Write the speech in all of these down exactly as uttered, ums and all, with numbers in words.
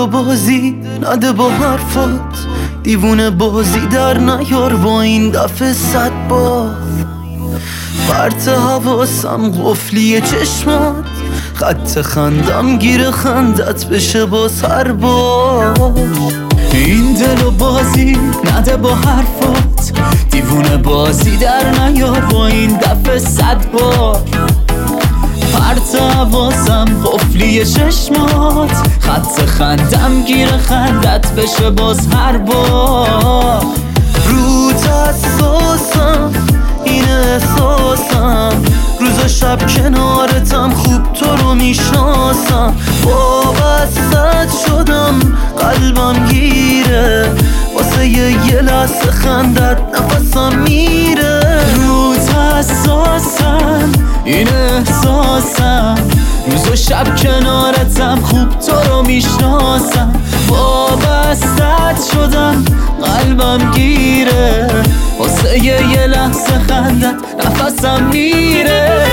و بازی نده با حرفات، دیوونه بازی در نیار با این دفعه صد بار. پرت حواسم قفلی چشمات، خط خندم گیر خندت بشه باز هر بار. این دل و بازی نده با حرفات، دیوونه بازی در نیار با این دفعه صد بار. پرت حواسم قفلی چشمات، خط خندم گیر خندت بشه باز هر بار. روت حساسم این احساسم، روز و شب کنارتم خوب تو رو میشناسم. وابستت شدم قلبم گیره، واسه یه لحظه خندت نفسم میره. روت حساسم این احساسم، روز و شب کنارتم خوب تو رو میشناسم. وابستت شدم قلبم گیره، واسه یه لحظه خندت نفسم میره.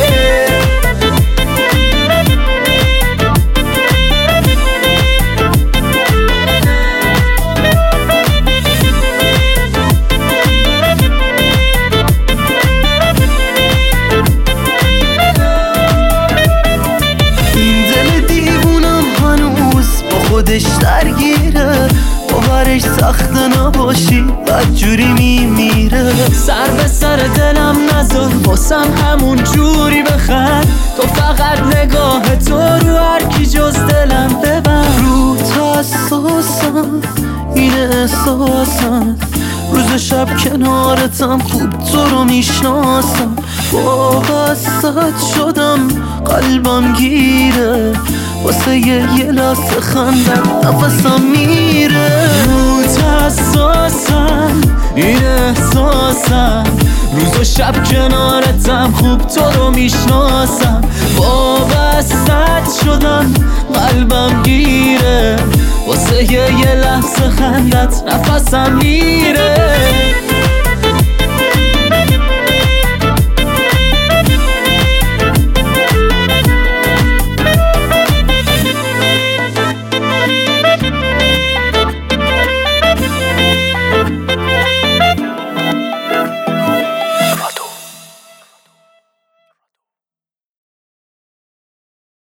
خودش درگیره، باورش سخت نباشی بدجوری میمیره. سر به سر دلم نذار واسم همون جوری بخند، تو فقط نگاه تو رو هر کی جز دلم ببند. روت حساسم این احساسم، روز شب کنارتم خوب تو رو میشناسم. وابستت شدم قلبم گیره، واسه یه لحظه خندم نفسم میره. روت حساسم این احساسم، روز و شب کنارتم خوب تو رو میشناسم. وابستت شدم قلبم گیره، واسه یه لحظه خندت نفسم میره.